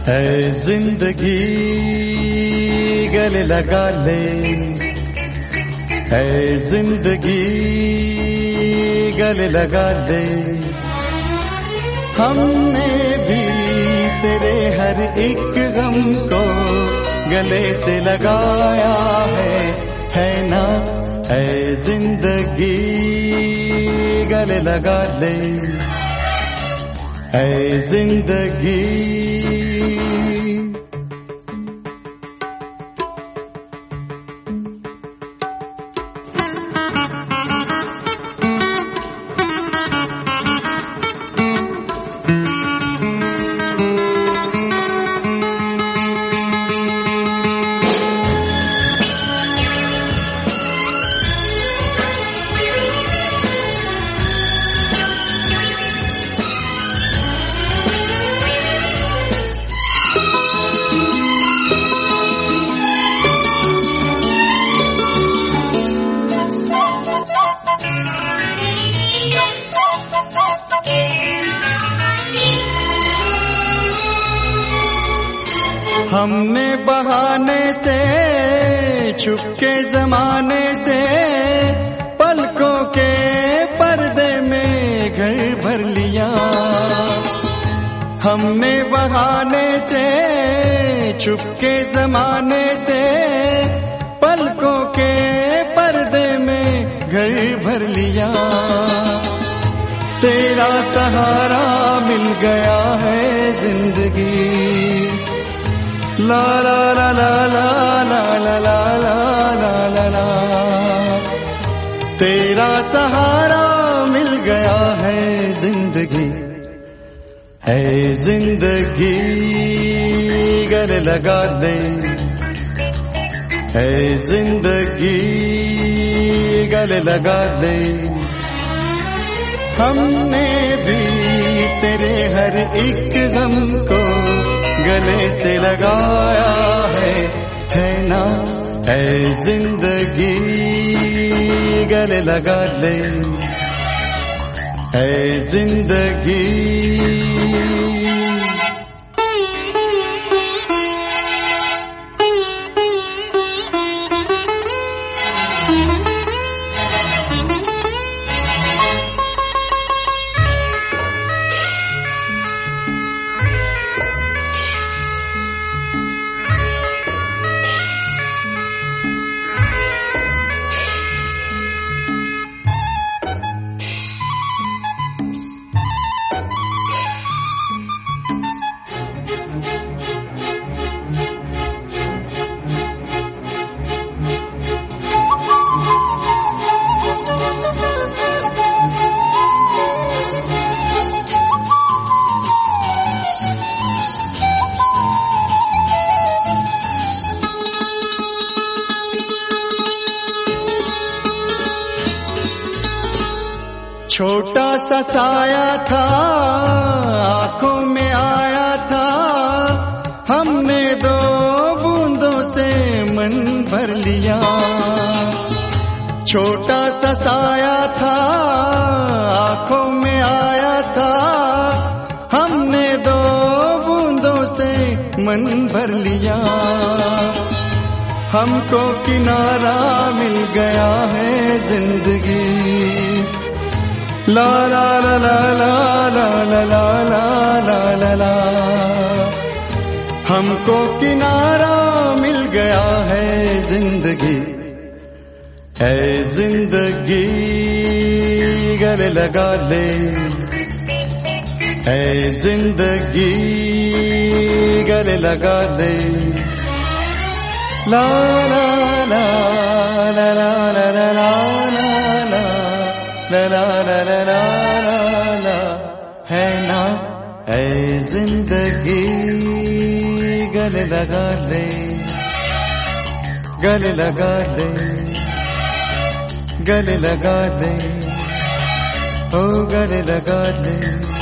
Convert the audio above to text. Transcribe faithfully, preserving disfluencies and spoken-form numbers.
ऐ जिंदगी गले लगा ले, ऐ जिंदगी गले लगा ले। हमने भी तेरे हर एक गम को गले से लगाया है, है ना? ऐ जिंदगी गले लगा ले, ऐ जिंदगी। हमने बहाने से छुपके जमाने से पलकों के पर्दे में घर भर लिया। हमने बहाने से छुपके जमाने से पलकों के पर्दे में घर भर लिया। तेरा सहारा मिल गया है जिंदगी, ला ला ला ला ला ला ला ला ला ला ला। तेरा सहारा मिल गया है जिंदगी, है जिंदगी गले लगा ले, है जिंदगी गले लगा ले। हमने भी तेरे हर एक गम को गले से लगाया है, है ना? ऐ जिंदगी गले लगा ले, ऐ जिंदगी। छोटा सा साया था आंखों में आया था, हमने दो बूंदों से मन भर लिया। छोटा सा साया था आंखों में आया था, हमने दो बूंदों से मन भर लिया। हमको किनारा मिल गया है जिंदगी, ला ला ला ला ला ला ला ला ला ला ला। हमको किनारा मिल गया है जिंदगी, ऐ जिंदगी गले लगा ले, ऐ जिंदगी गले लगा ले। ला ला ला ला ला ला ला ला ला ला ला ला ला ला ला, है ना? ऐ जिंदगी गले लगा ले, गले लगा ले, गले लगा ले, ओ गले लगा ले।